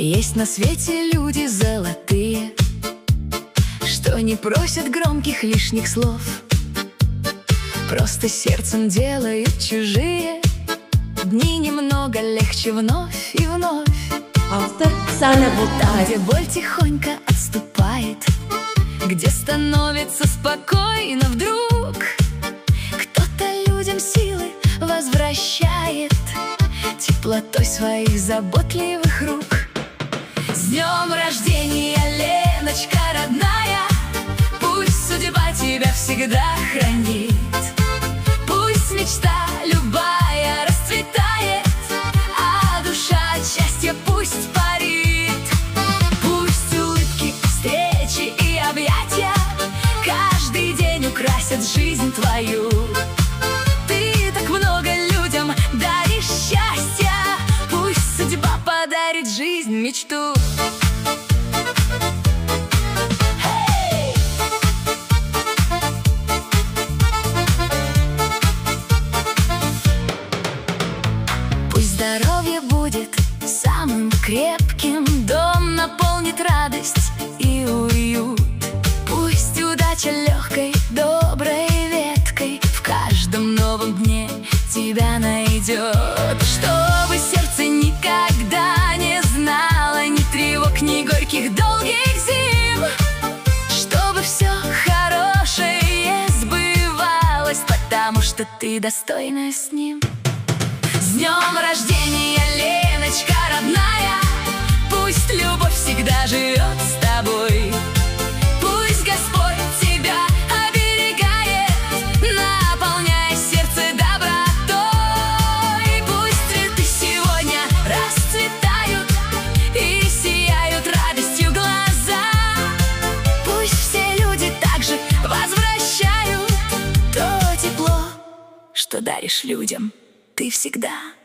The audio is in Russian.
Есть на свете люди золотые, что не просят громких лишних слов, просто сердцем делают чужие дни немного легче вновь и вновь. Автор Оксана Бултаева. Где боль тихонько отступает, где становится спокойно вдруг, кто-то людям силы возвращает теплотой своих заботливых рук. С днем рождения, Леночка родная, пусть судьба тебя всегда хранит, пусть мечта любая расцветает, а душа от счастья пусть парит. Пусть улыбки, встречи и объятия каждый день украсят жизнь твою. Ты так много людям даришь счастья, пусть судьба подарит жизнь, мечту. Пусть здоровье будет самым крепким, дом наполнит радость и уют. Пусть удача легкой, доброй веткой в каждом новом дне тебя найдет. Чтобы сердце никогда не знало ни тревог, ни горьких долгих зим, чтобы все хорошее сбывалось, потому что ты достойна с ним. С днем рождения, Леночка родная, пусть любовь всегда живет с тобой, пусть Господь тебя оберегает, наполняя сердце добротой. Пусть цветы сегодня расцветают и сияют радостью глаза, пусть все люди также возвращают то тепло, что даришь людям ты всегда.